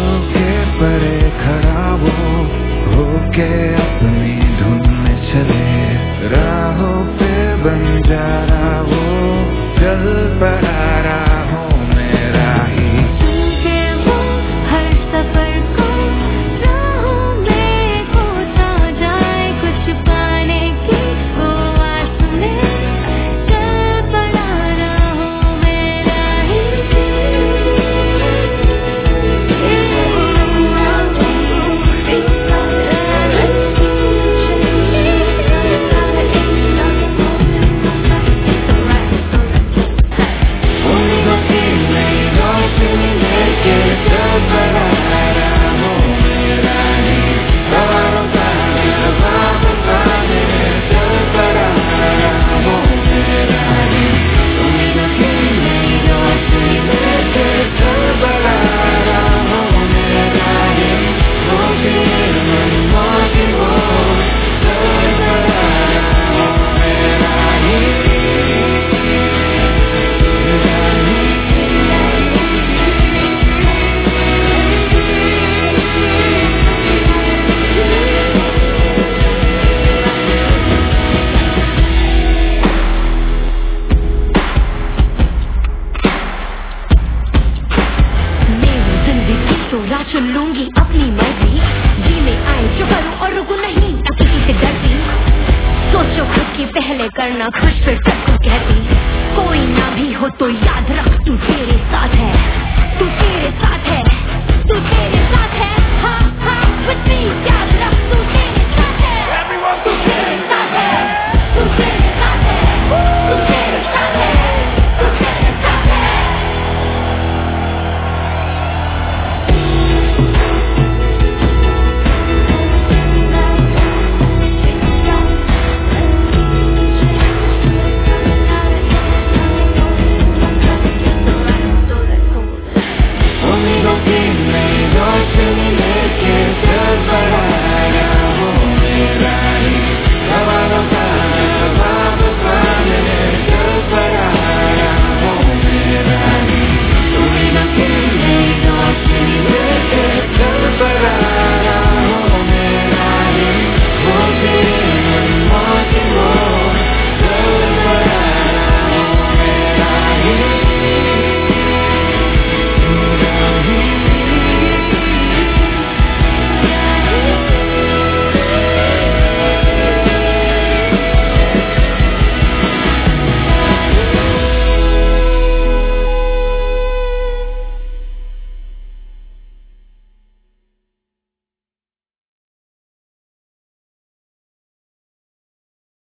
के परे खड़ा वो होके अपनी धुन में चले, राहों पे बंजारा वो चल पड़ा राहों में राही। सुनके वो हर सफर को राहों में खोता जाए, कुछ पाने की वो आस में चल पड़ा राहों में राही। चुन लूंगी अपनी मर्जी, जीने आए जो करूं और रुकूं नहीं ना किसी से डरती। सोचो खुद की पहले करना खुश, फिर सबको कहती। कोई ना भी हो तो याद रख तू तेरे साथ है।